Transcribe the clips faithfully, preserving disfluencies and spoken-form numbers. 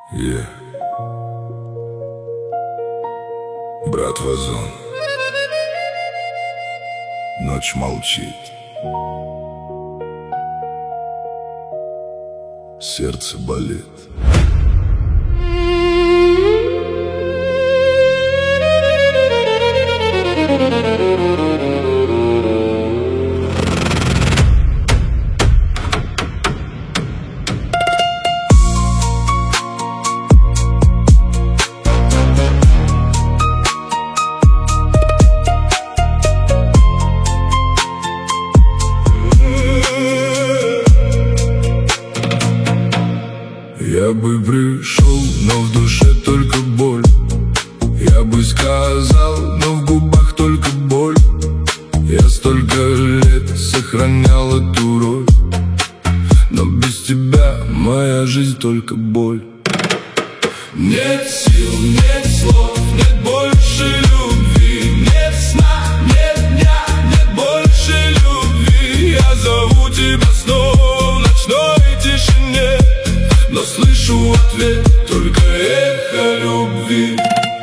Yeah. Брат Вазон. Ночь молчит. Сердце болит. Я бы пришел, но в душе только боль. Я бы сказал, но в губах только боль. Я столько лет сохранял эту роль, но без тебя моя жизнь только боль. Нет сил, нет слов, нет больше любви. Нет сна, нет дня, нет больше любви. Я зову тебя снова в ночной тишине, но слышу в ответ только эхо любви.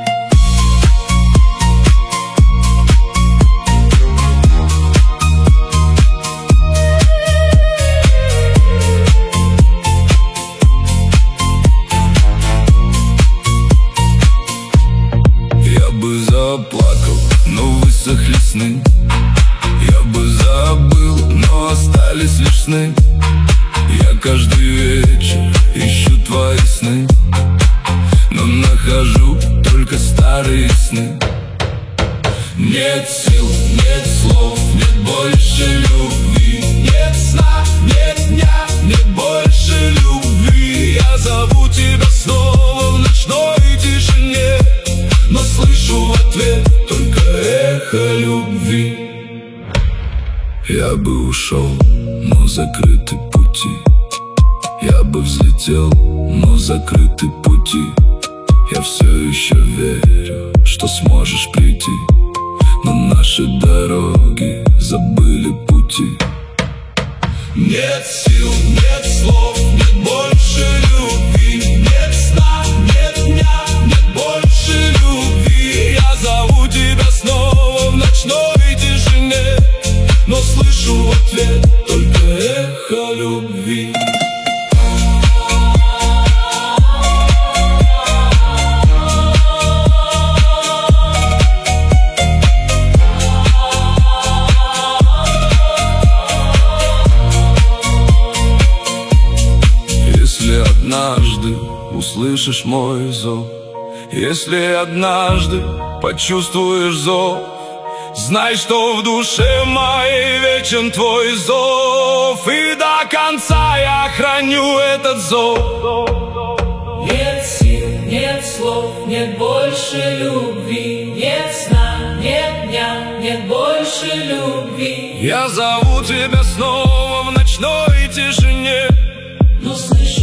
Я бы заплакал, но высохли сны. Я бы забыл, но остались лишь сны. Я каждый вечер ищу твои сны, но нахожу только старые сны. Нет сил, нет слов, нет больше любви. Нет сна, нет дня, нет больше любви. Я зову тебя снова в ночной тишине, но слышу в ответ только эхо любви. Я бы ушел, но закрыты пути. Я бы взлетел, но закрыты пути. Я все еще верю, что сможешь прийти, но наши дороги забыли пути. Нет сил, нет слов, нет больше любви. Нет сна, нет дня, нет больше любви. Я зову тебя снова в ночной тишине, но слышу в ответ только эхо любви. Если однажды услышишь мой зов, если однажды почувствуешь зов, знай, что в душе моей вечен твой зов, и до конца я храню этот зов. Нет сил, нет слов, нет больше любви. Нет сна, нет дня, нет больше любви. Я зову тебя снова в ночной тишине, но слышу